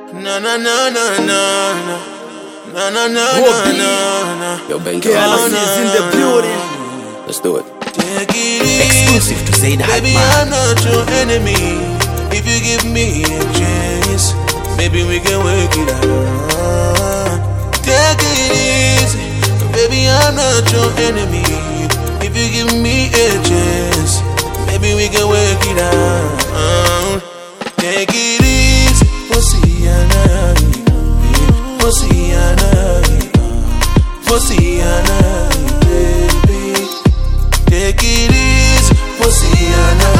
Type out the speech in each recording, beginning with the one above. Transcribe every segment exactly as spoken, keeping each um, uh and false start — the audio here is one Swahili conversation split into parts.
Na na na na na na na na na na. Yo, Ben Carlos is in the building. Let's do it. Take it easy. Exclusive to Say the Hype Baby, Man. I'm not your enemy. If you give me a chance, maybe we can work it out. Take it easy. Baby, I'm not your enemy. If you give me a chance, maybe we can work it out. Take it easy. Fosiana, Fosiana, Fosiana, baby. Take it easy. Fosiana,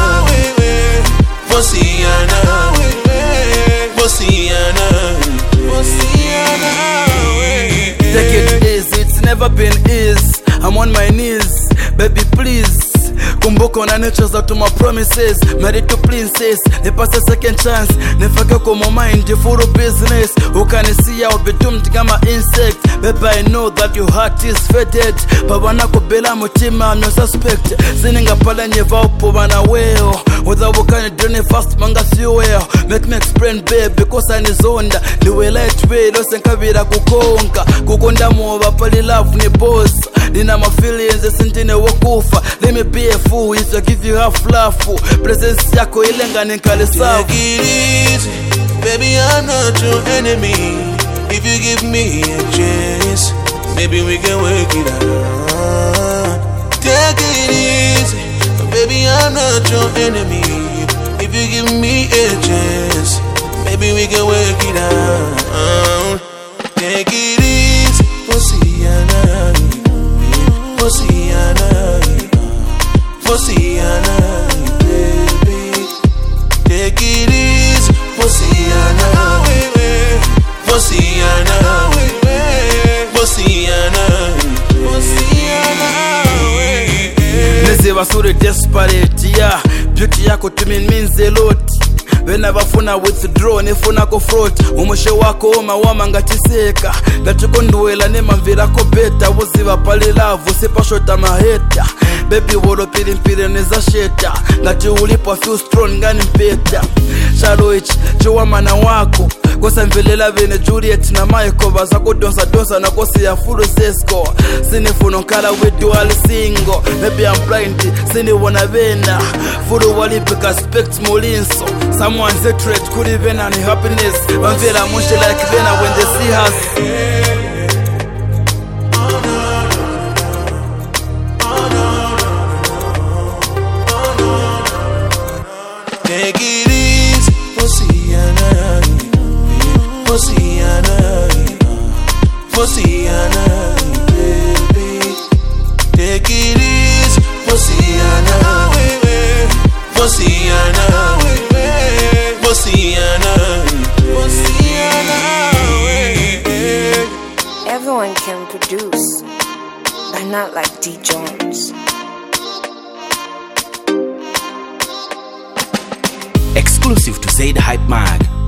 Fosiana, Fosiana, Fosiana. Take it easy, it's never been easy. I'm on my knees, baby please. Kumbuka na natures out to my promises. Married to princess, ne pass a second chance. Never go come my mind, full business. Who can see I'll be doomed kama insect. Baby I know that your heart is faded. Pabana kubela mutima no suspect. Sininga pala nyeva upo bana weo. Without wakani drone fast manga fuel. Make me explain babe because I nizonda. Niwe lightweight, no senkabira kukonka. Kukonda muwa pali love ni boss. Nina my feelings, sintine wakufa. Let me be a fool, if I give you half laugh. Presence yako ilenga nikale safu. Take it easy, baby I'm not your enemy. If you give me a chance, maybe we can work it out. Take it easy, baby I'm not your enemy. If you give me a chance, maybe we can work it out. Take it easy, Fosiana, Fosiana, Fosiana, baby. Take it easy, Fosiana, Fosiana, Fosiana, Fosiana. Neze basure desperate, yeah. Beauty yako to me means a lot. Whenever funa withdraw nefuna ko fraud. Umushe wako oma wama ngatiseka. Ngatukonduela nema mvira ko beta. Woziva pali love, sepa shota maheta. Baby wolo pili mpili neza sheta. Ngati ulipo feel strong ngani mpeta. Sharoich, chuwa mana wako. Kosa mvelela vene Juliet na Michael. Bazako donsa donsa na kosi ya fulu sesko. Sini funo kala we dual single. Maybe I'm blind, sini wana vena. Fulu walipika spect molinso. Someone's a threat, could even any happiness. One vela mushe like Vena when they see us. Take it easy, Fosiana, Fosiana, Fosiana, baby. Take it easy, Fosiana, Fosiana, Fosiana, Fosiana. Everyone can produce, but not like D Jones. Exclusive to Say the Hype Man.